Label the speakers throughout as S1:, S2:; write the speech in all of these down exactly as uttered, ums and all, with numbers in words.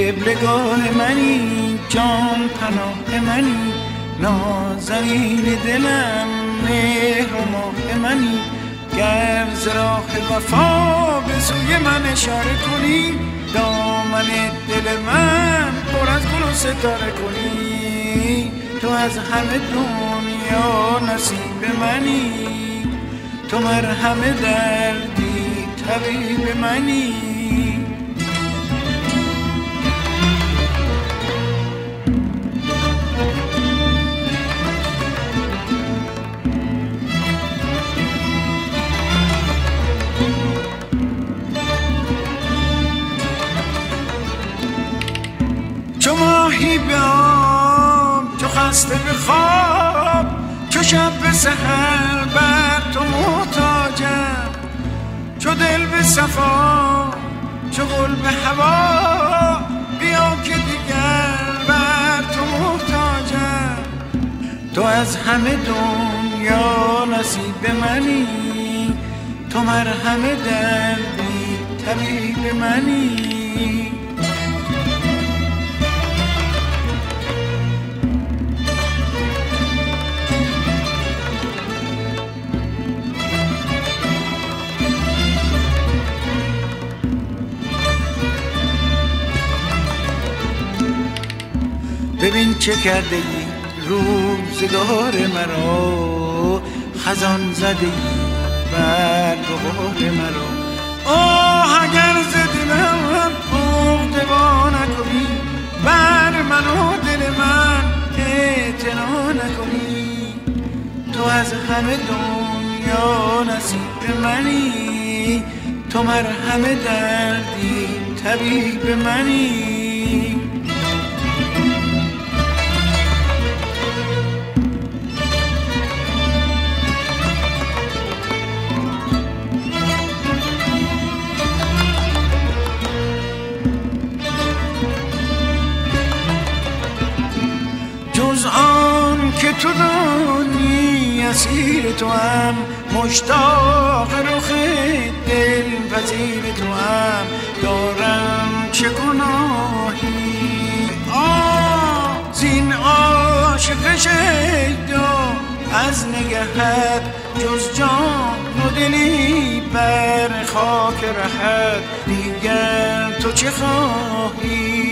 S1: قبلگاه منی، جان پناه منی، نازنین دلم، مهر و ماه منی. گر ز راه وفا به سوی من اشاره کنی، دامن دل من پر از گل و ستاره کنی. تو از همه دنیا نصیب منی، تو مرهم دردی طبیب منی. چو ماهی به آب، چو خسته به خواب، چو شب به سحر بر تو محتاجم. چو دل به صفا، چو گل به هوا، بیا که دیگر بر تو محتاجم. تو از همه دنیا نصیب منی، تو مرهم دردی طبیب منی. ببین چه کرده ای روزگار مرا، خزان زده ای بر بهار مرا. آه اگر ز دلم عقده وا نکنی، بر من و دل من اعتنا نکنی. تو از همه دنیا نصیب منی، تو مرهم دردی طبیب منی. جز آن که تو دانی اسیر تو هم، مشتاق رخ دل پذیر تو هم. دارم چه گناهی آه زین عاشق شیدا، از نگهت جز جان و دلی بر خاک رهت. دیگر تو چه خواهی؟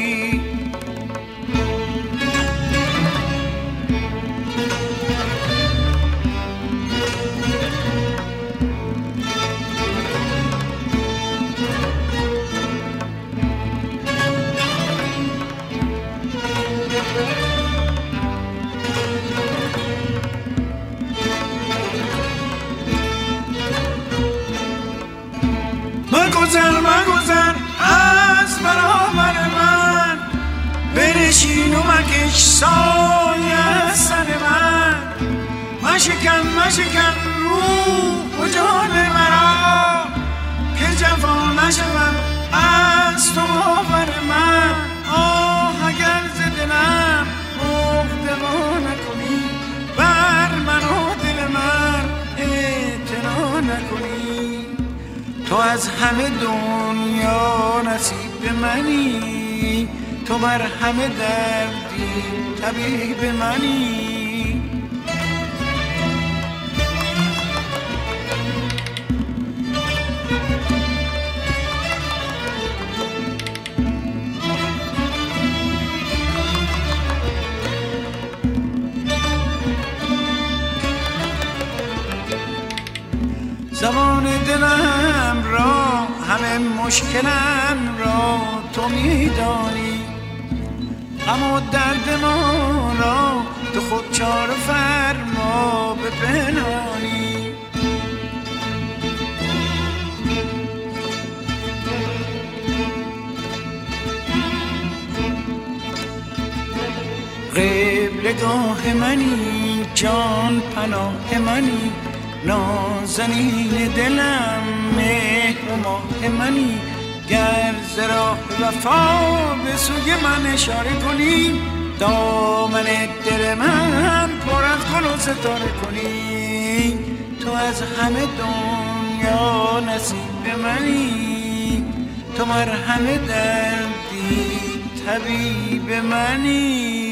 S1: مگذر مگذر از برابر من، بنشین و مکش سایه سر من. مشکن مشکن روح و جان مرا، که جفا نشوم از تو باور من. آه اگر ز دلم عقده وا نکنی، بر من و دل من اعتنا نکنی. تو از همه دنیا نصیب منی، تو مرهم دردی طبیب منی. زمان دلم را، همه مشکلم را تو میدانی. غم و درد ما را تو خود چاره فرما به پنهانی. قبلگاه منی، جان پناه منی، نازنین دلم، مهر و ماه منی. گر ز راه وفا به سوی من اشاره کنی، دامن دل من پر از گل و ستاره کنی. تو از همه دنیا نصیب منی، تو مرهم دردی حبیب منی